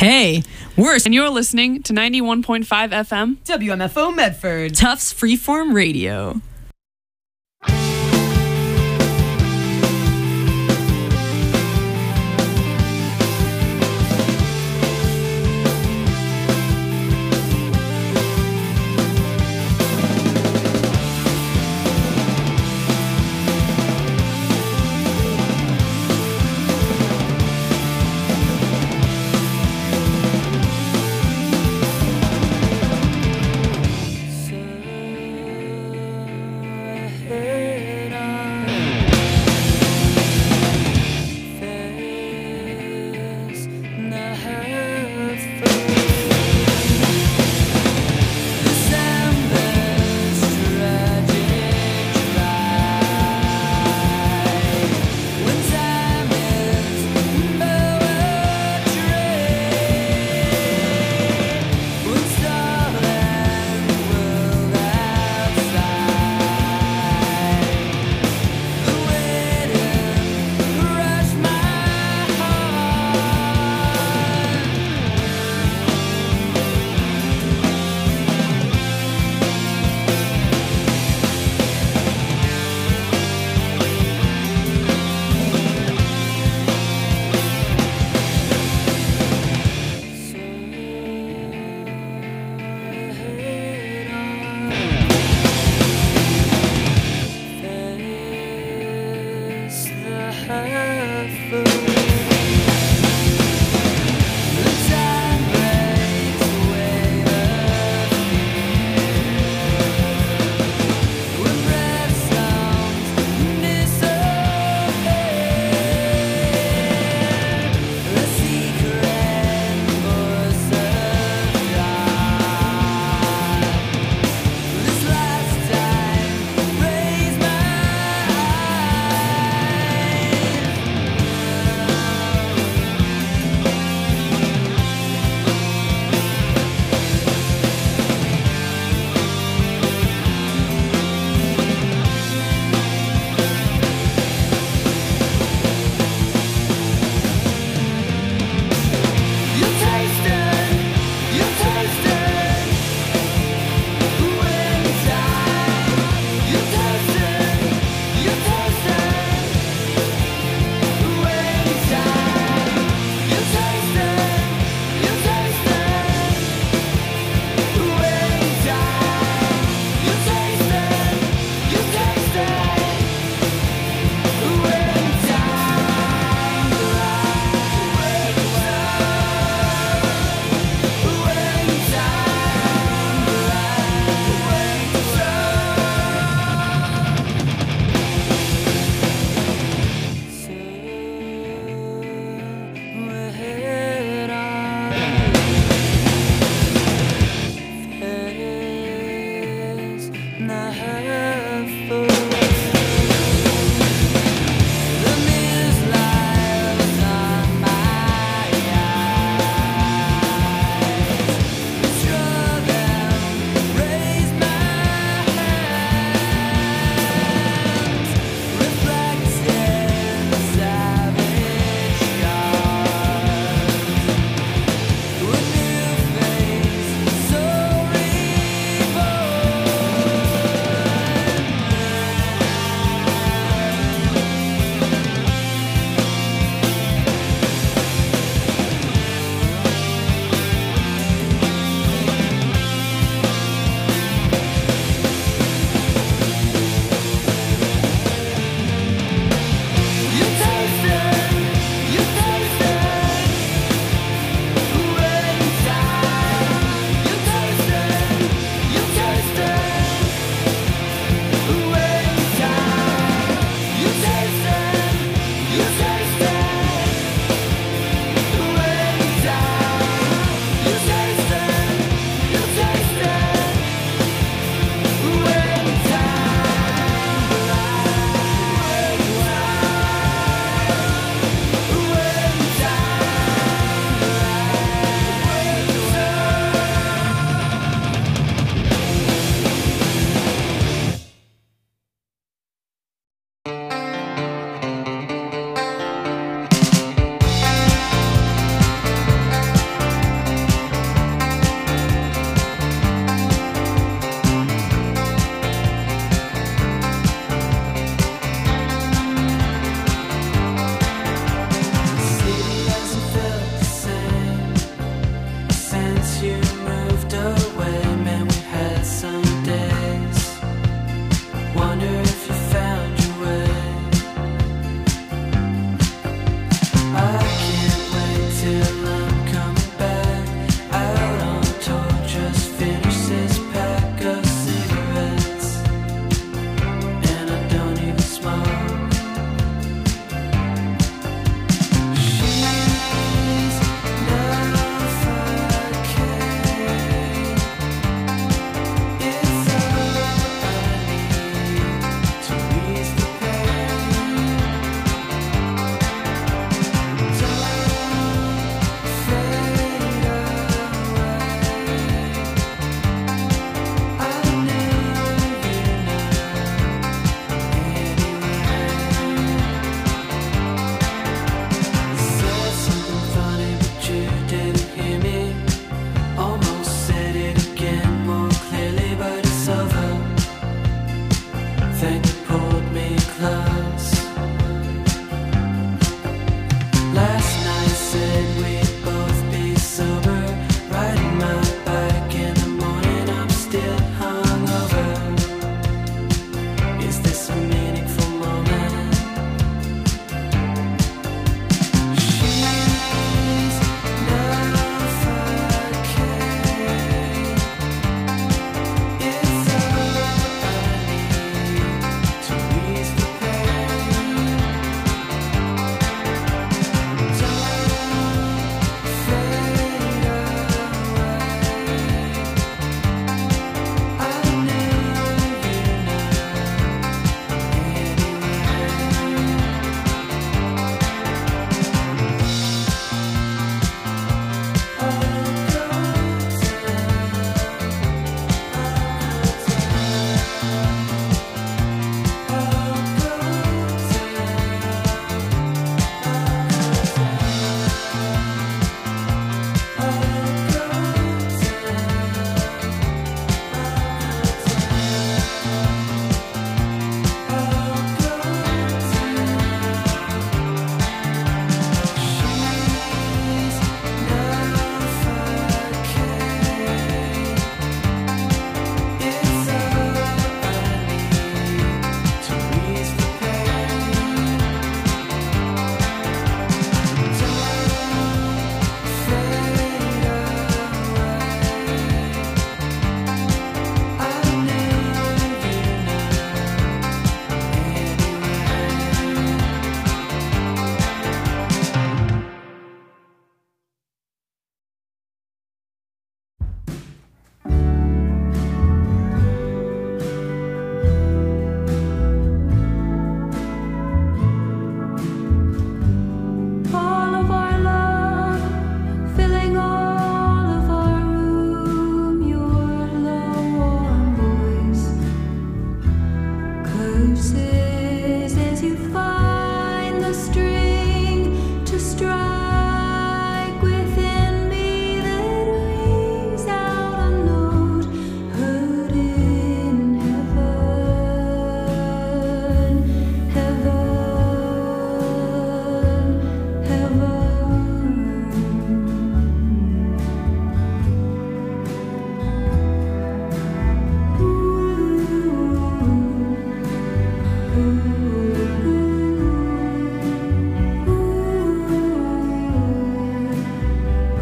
Hey, and you're listening to 91.5 FM WMFO Medford. Tufts Freeform Radio.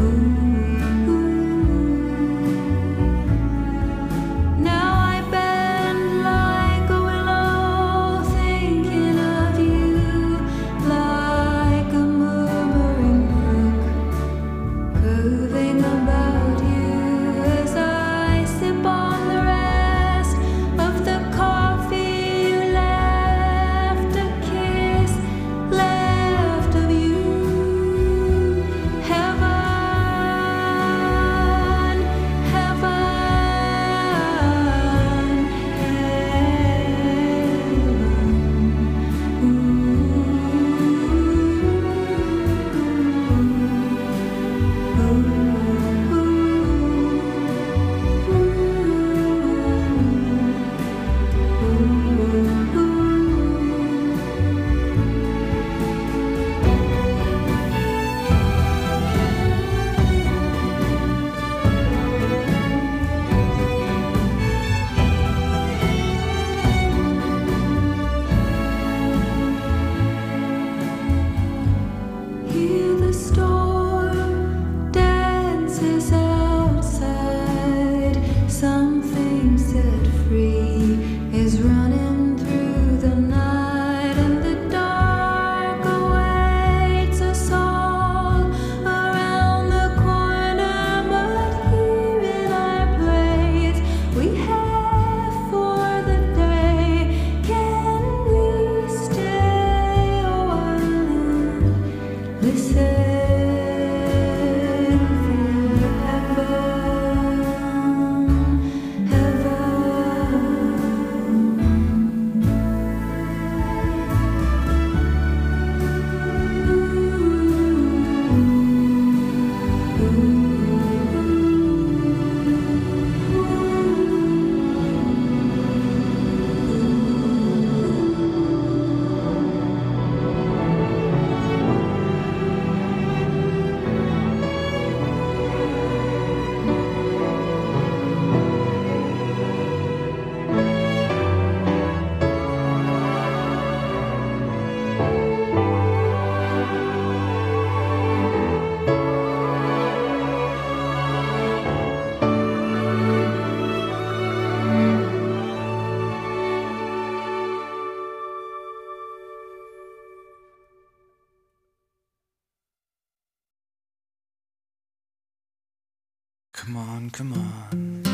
Come on, come on.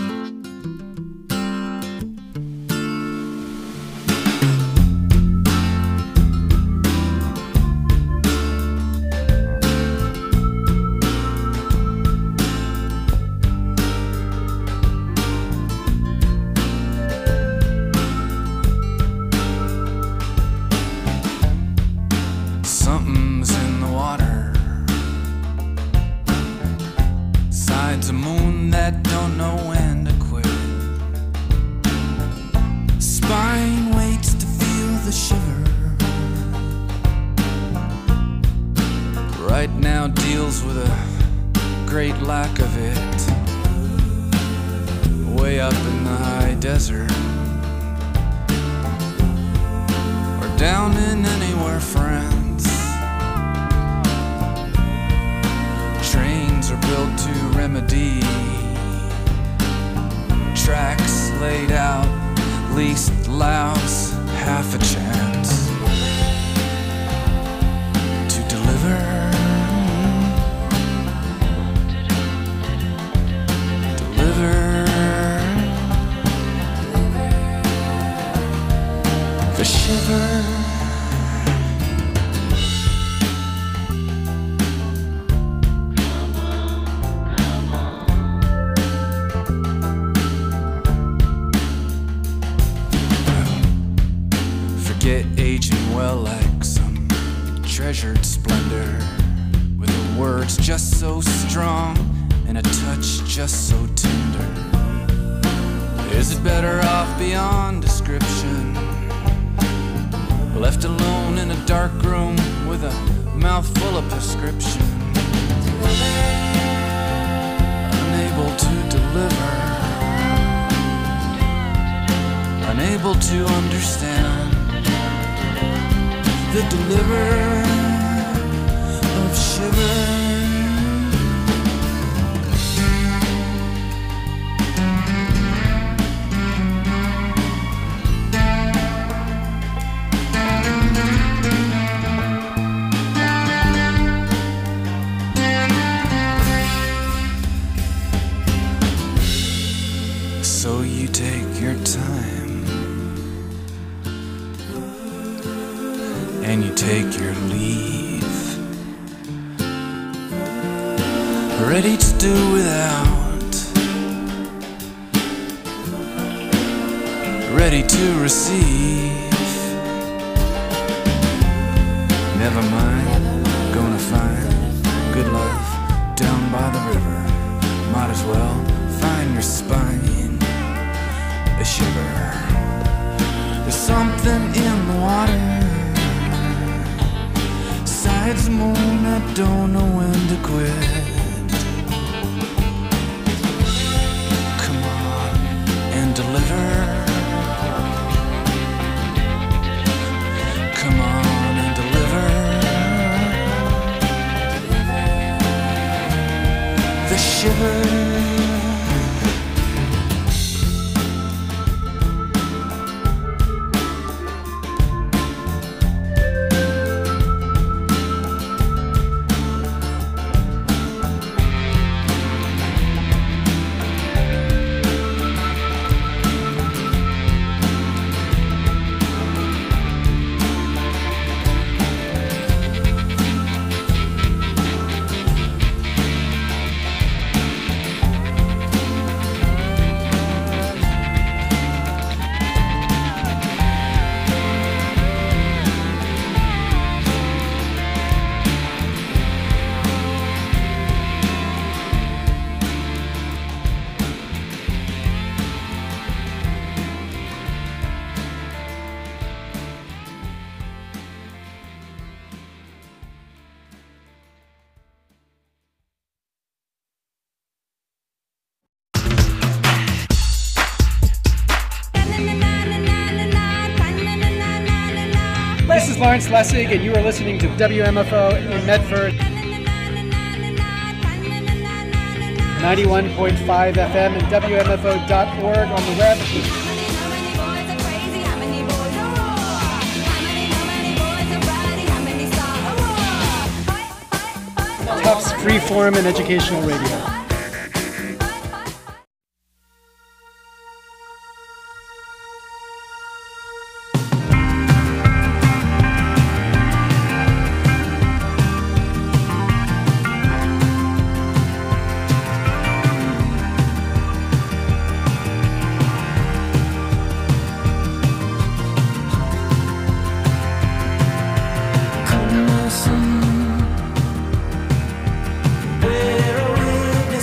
Something's in the water. Sides a moon that don't know when to quit. Spine waits to feel the shiver. Right now deals with a great lack of it. Way up in the high desert, or down in anywhere, friends. Trains are built to remedy. Tracks laid out, least loud's half a chance to deliver. The shiver. Forget aging well like some treasured splendor, with the words just so strong and a touch just so tender. Is it better off beyond description, left alone in a dark room with a mouthful of prescription, unable to deliver, unable to understand the deliverer of shiver. take your time, and you take your leave, ready to do without, ready to receive. Never mind, gonna find good love down by the river. Might as well find your spine a shiver. There's something in the water, sides the moon, I don't know when to quit. Come on and deliver. Come on and deliver the shiver. This is Lawrence Lessig, and you are listening to WMFO in Medford. 91.5 FM and WMFO.org on the web. Tufts Freeform and Educational Radio. Where are we?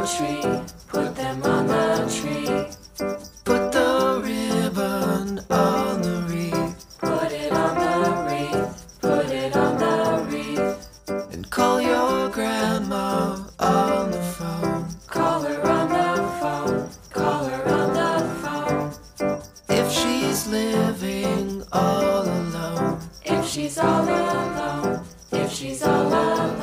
tree. Put them on the tree. Put the ribbon on the wreath. Put it on the wreath. Put it on the wreath. And call your grandma on the phone. Call her on the phone. Call her on the phone. If she's living all alone. If she's all alone. If she's all alone.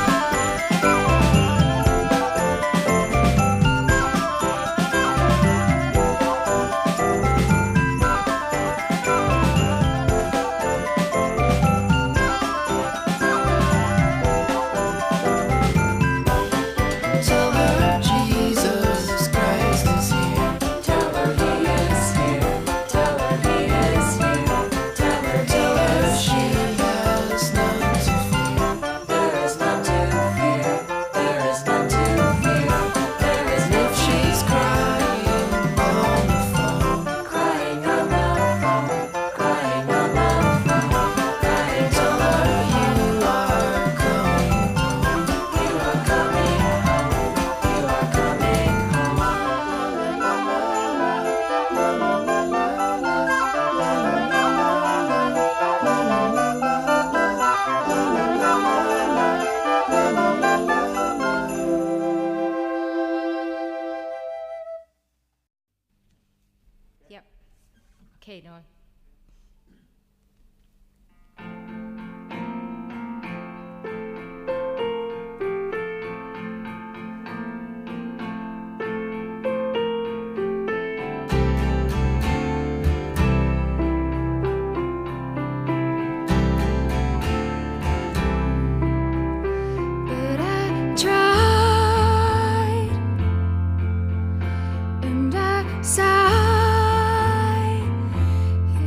Yep. Okay, Noah. But I tried and I sighed.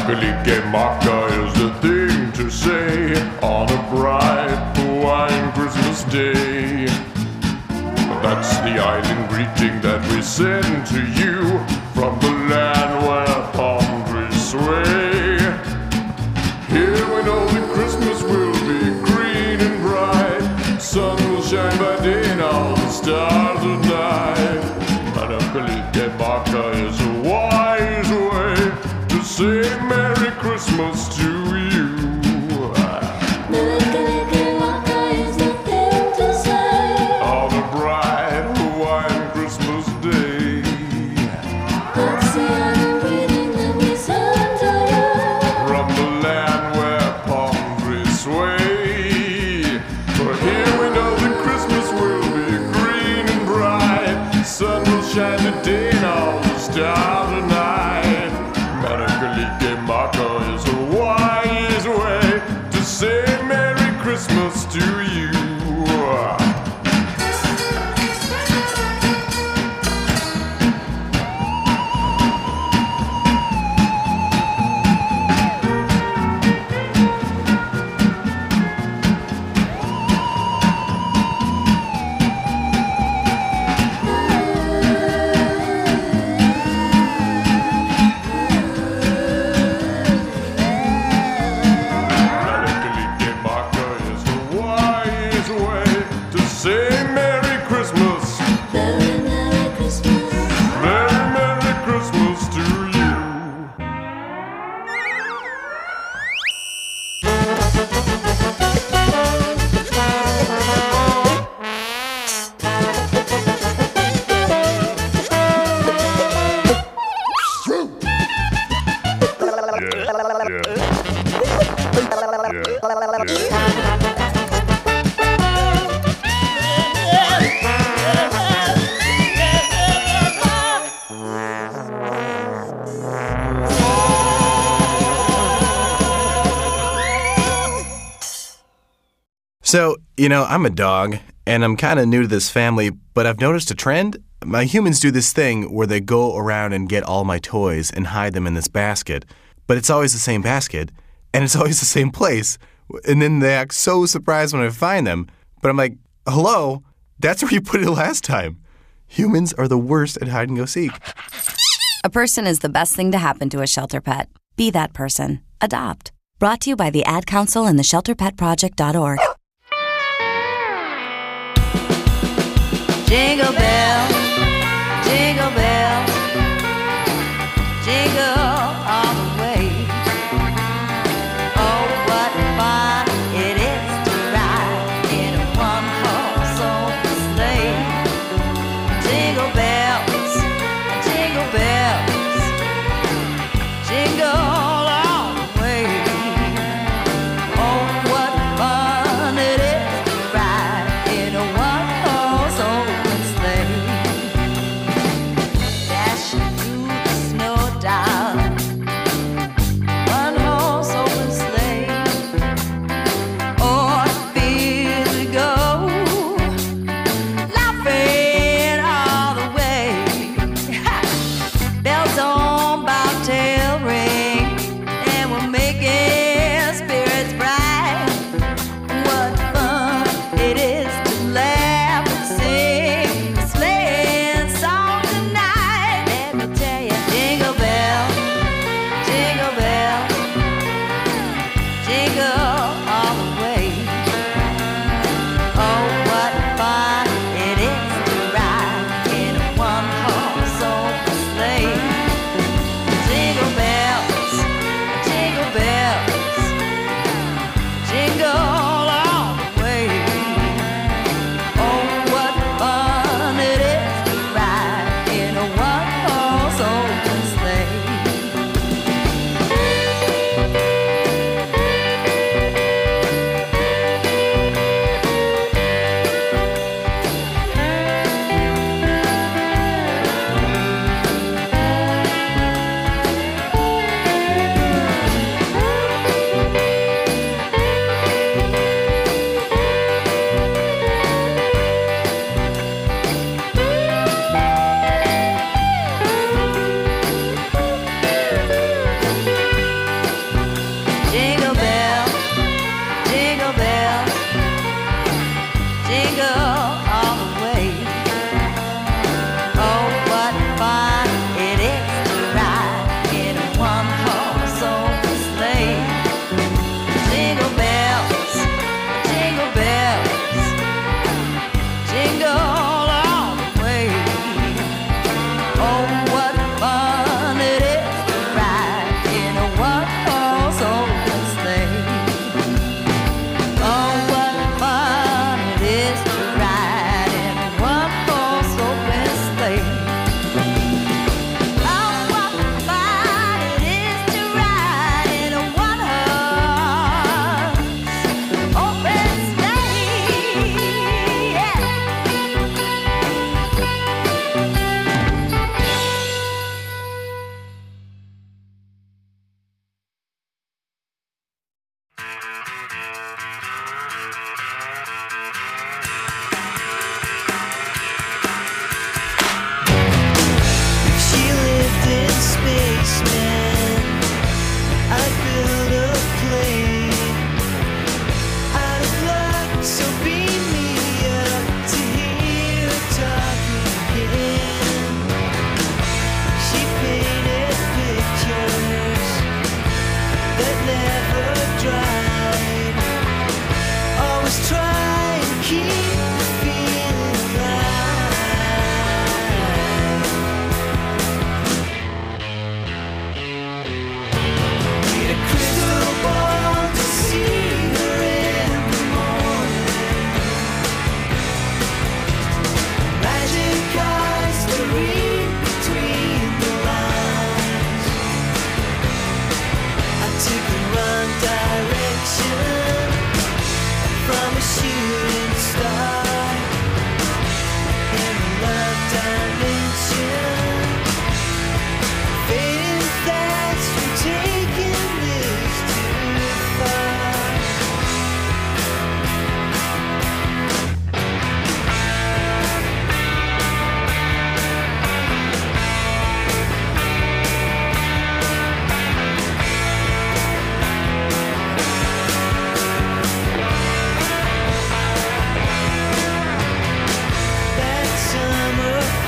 Kalikimaka is the thing to say on a bright Hawaiian Christmas day. That's the island greeting that we send to you from the land where palm trees sway. Here we know that Christmas will be green and bright. Sun will shine by day and all the stars at night. Kalikimaka is a wise way to say Merry Christmas to you. Kalikimaka is the thing to say On a bright Hawaiian Christmas day. That's the island greeting that we send to you From the land where palm trees sway. For here we know that Christmas will be green and bright. Sun will shine today and all the stars at night. Kalikimaka is a wise way to say Merry Christmas to you. Kalikimaka is a wise way to say Merry Christmas. Merry, Merry Christmas. Merry, Merry Christmas to you. So, I'm a dog, and I'm kind of new to this family, but I've noticed a trend. My humans do this thing where they go around and get all my toys and hide them in this basket, but it's always the same basket, and it's always the same place, and then they act so surprised when I find them, but I'm like, hello, that's where you put it last time. Humans are the worst at hide and go seek. A person is the best thing to happen to a shelter pet. Be that person. Adopt. Brought to you by the Ad Council and the ShelterPetProject.org. Jingle bell, jingle bell, jingle all the way. Oh, what fun it is to ride in a one-horse open sleigh. Jingle bells, jingle bells, jingle all the way. Oh, what fun it is to ride in a one-horse open sleigh.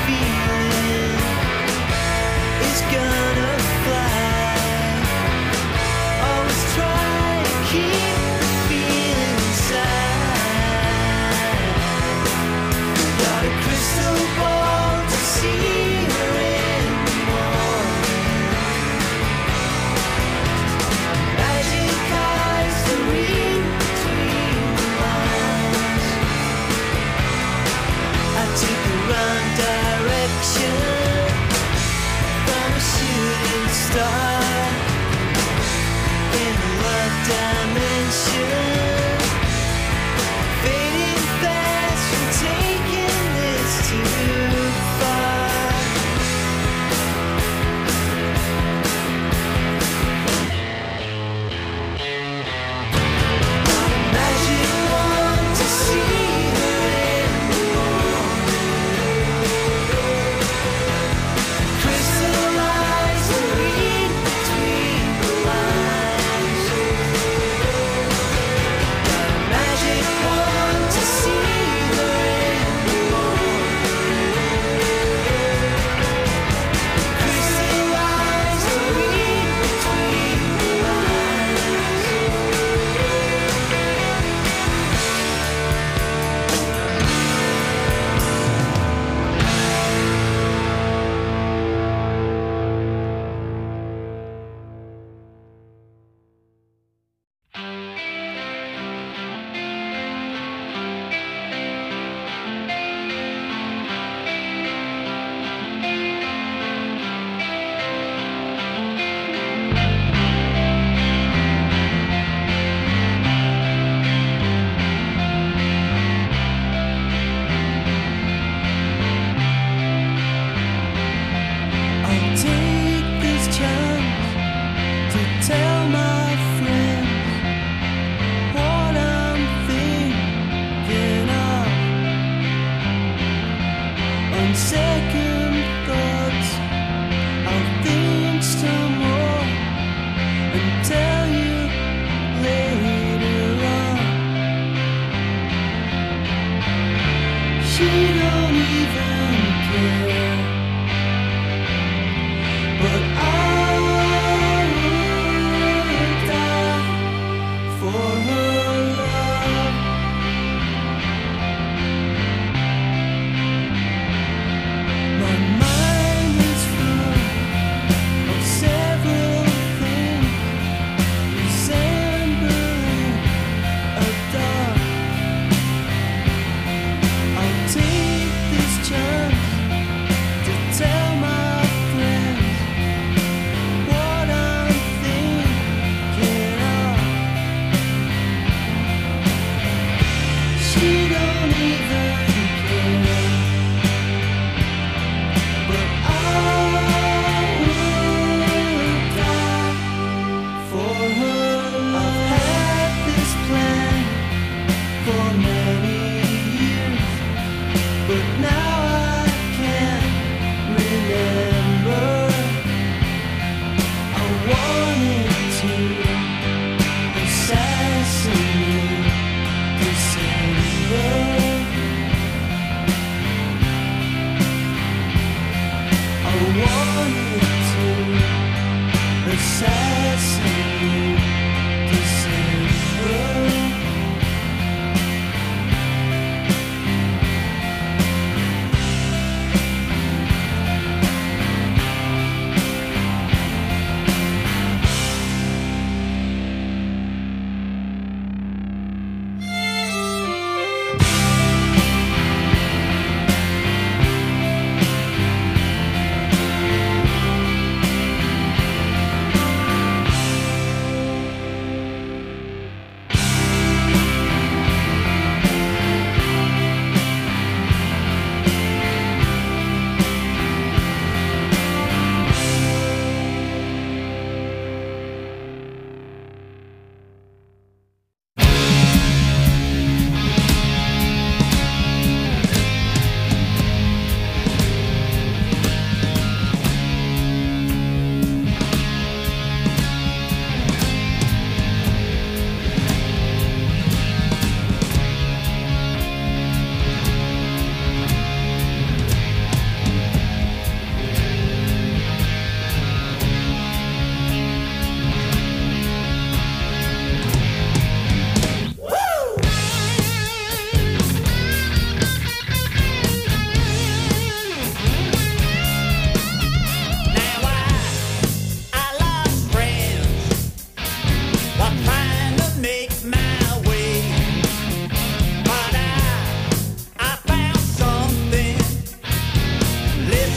feeling is gonna fly. Always try to keep the feeling inside. Got a crystal ball to see her in the morning. Magic eyes to read between the lines. I took the wrong direction from a shooting star in the love dimension. Fading fast from taking this too far. Magic one to see her in the morning. Crystal eyes to read between the lines. Got a magic one to see her in the morning. Crystal eyes to read between the lines. I'll take this chance to tell my friends what I'm thinking of. On second thoughts, I'll think some more and tell you later on. She don't even care. But I would die for her love. My mind is full of several things resembling a dog. I'll take this chance to tell my friends what I'm thinking of. She don't even care. But I would die for her love. I've had this plan for many years, but now I can't remember. I wanted to assassinate December. I wanted to assassinate December.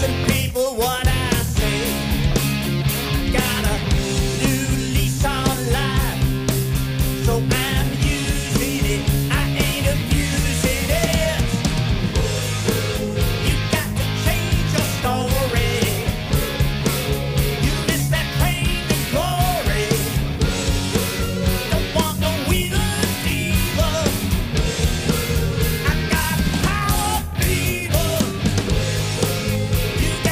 listen, people, what I say. Got a new lease on life, so I'm using it. I ain't abusing it. You got to change your story. You missed that train to glory. Don't want no wheeler dealer. I got power fever. You got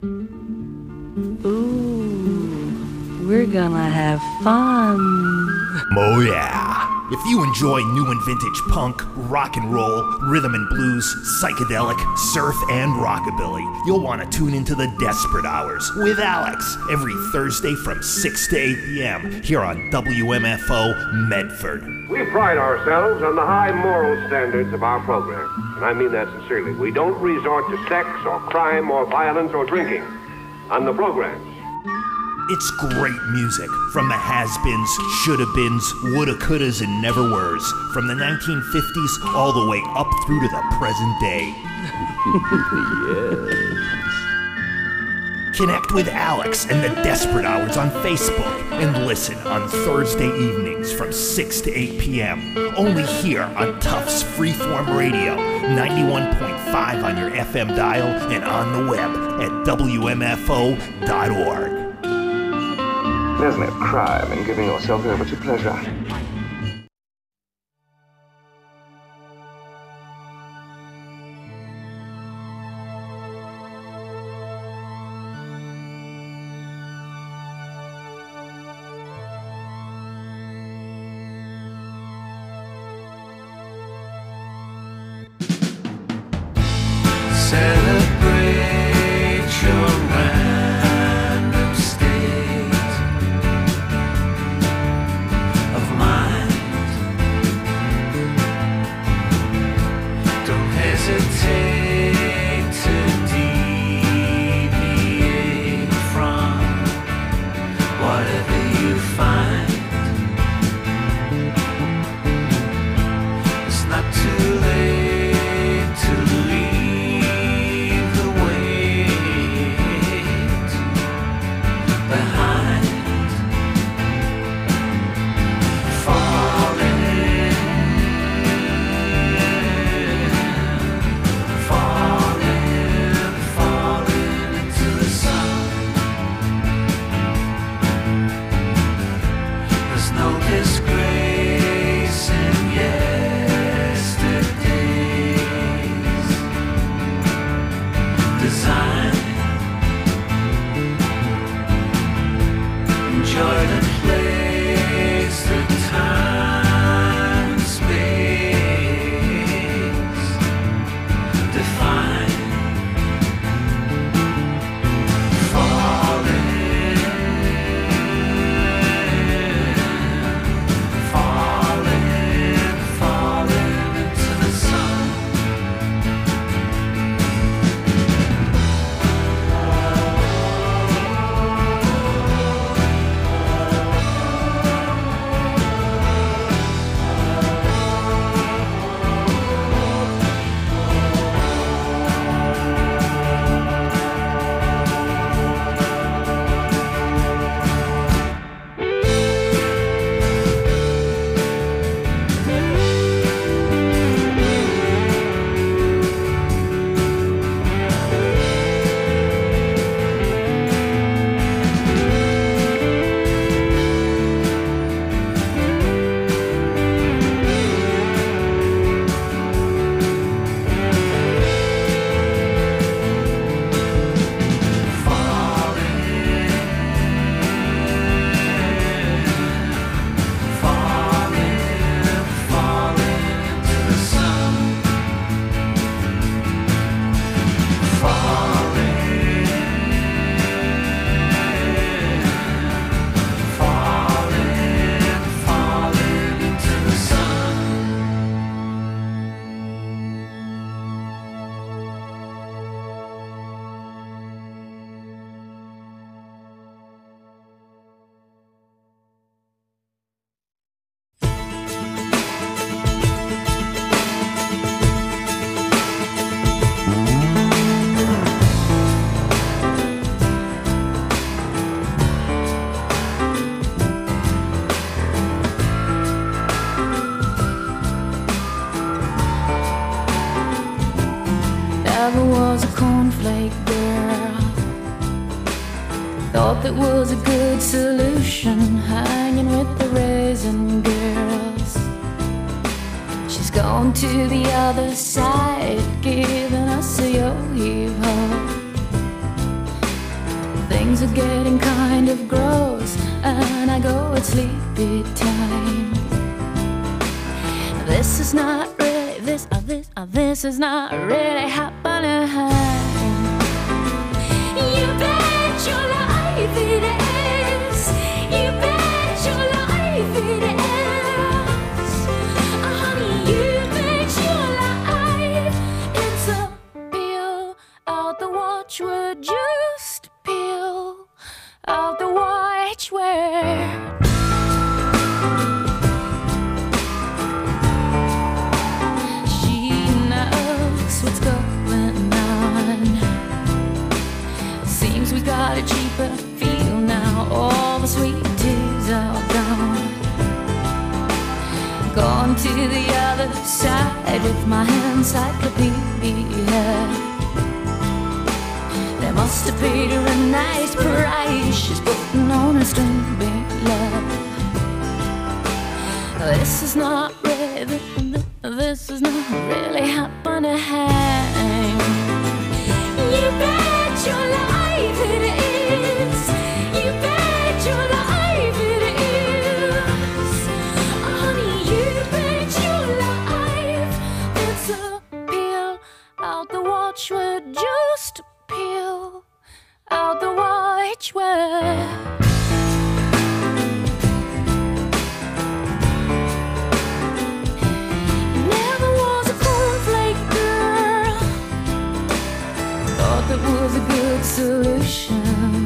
Ooh, we're gonna have fun. Oh yeah. If you enjoy new and vintage punk, rock and roll, rhythm and blues, psychedelic, surf, and rockabilly, you'll want to tune into the Desperate Hours with Alex every Thursday from 6 to 8 p.m. here on WMFO Medford. We pride ourselves on the high moral standards of our program, and I mean that sincerely. We don't resort to sex or crime or violence or drinking on the programs. It's great music from the has-beens, shoulda-beens, woulda, couldas, and never-weres, from the 1950s all the way up through to the present day. Yes. Connect with Alex and the Desperate Hours on Facebook and listen on Thursday evenings from 6 to 8 p.m. Only here on Tufts Freeform Radio, 91.5 on your FM dial and on the web at WMFO.org. There's no crime in giving yourself over to pleasure. Celebrate your random state of mind. Don't hesitate to deviate from whatever you find. It's not too late to leave the weight behind. Falling into the sun. There's no disgrace in yesterday's design. Enjoy the place, the time and space define. Falling into the sun. Never was a cornflake girl. Thought that was a good solution, hanging with the raisin girls. She's gone to the other side, giving us a yo-heave-ho. Things are getting kind of gross, and I go at sleepy time. This is not really, this is not really happening. You bet your life it is. You bet your life it is. Honey, you bet your life. It's a peel out the watchword. Just peel out the watchword. What's going on? Seems we got a cheaper feel now. All the sweet teas are gone. Gone to the other side with my encyclopedia. They must have paid her a nice price. She's putting on a string big love. This is not really, this is not really happening. You bet your life it is. You bet your life it is. Honey, you bet your life. It's a peel out the watchword. Just peel out the watchword. It was a good solution.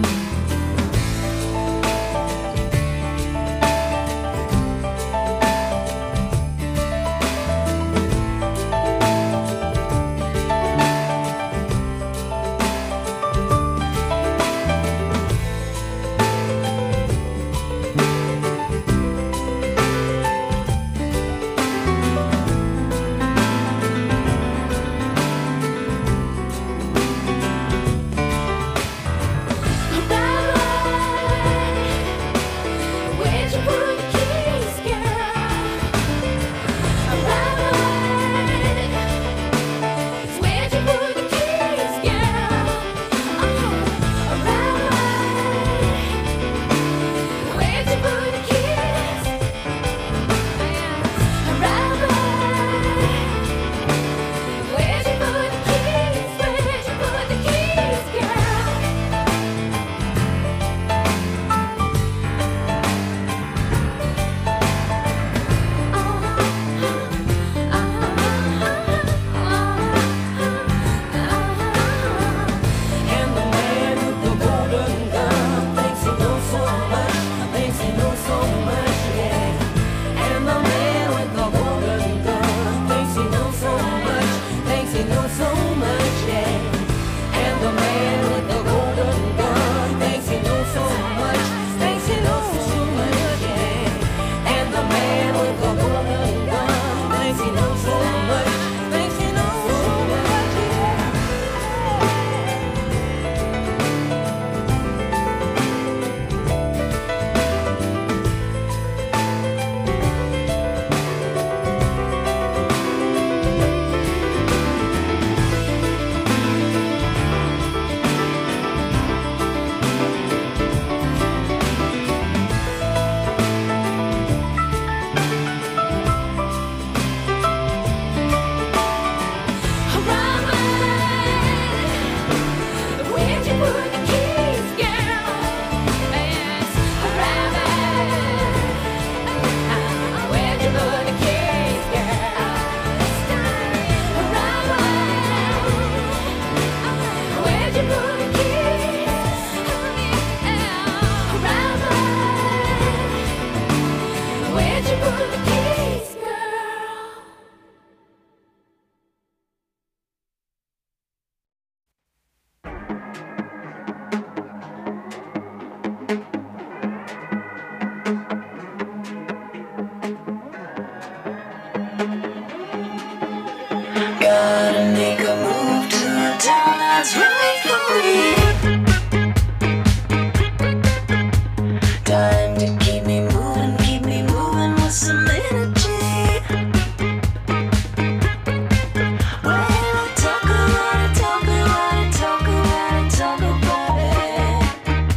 Gotta make a move to a town that's right for me. Time to keep me moving with some energy. When I talk about it, talk about it, talk about it, talk about it.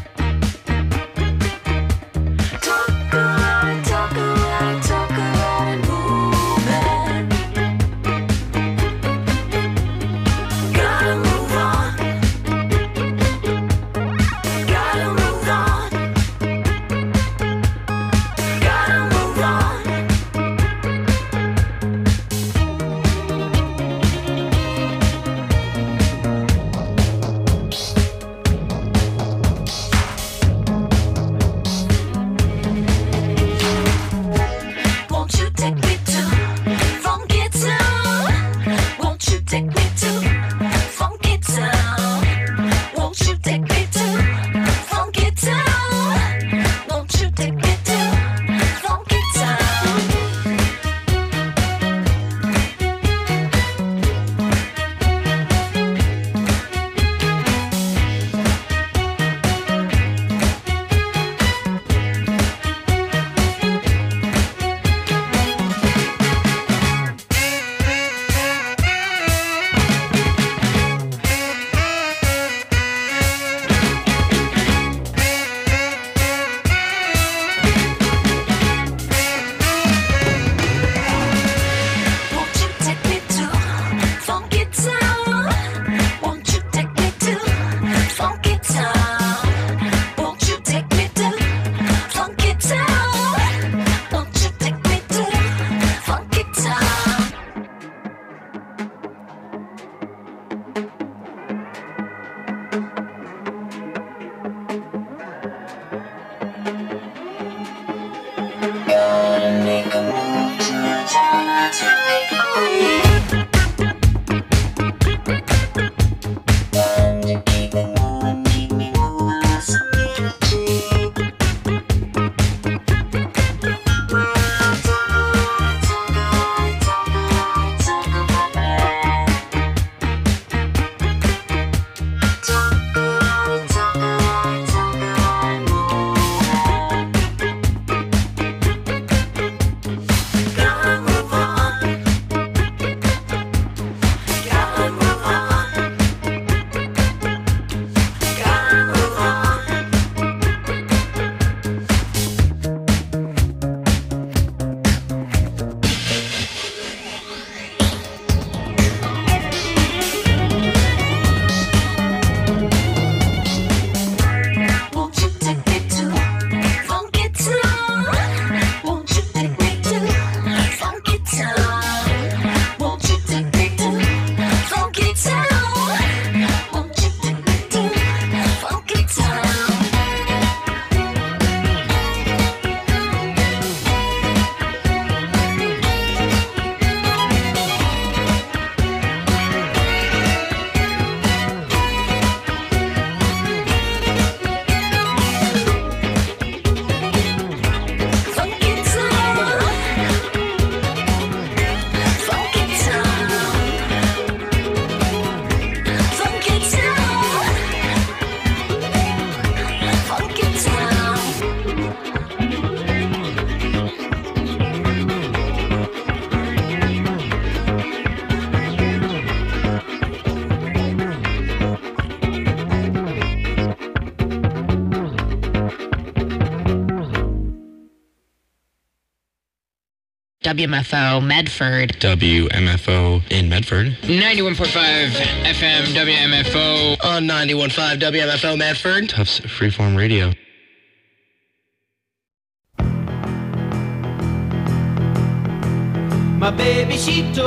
WMFO Medford. WMFO in Medford. 91.5 FM WMFO. On 91.5 WMFO Medford. Tufts Freeform Radio. My baby, she told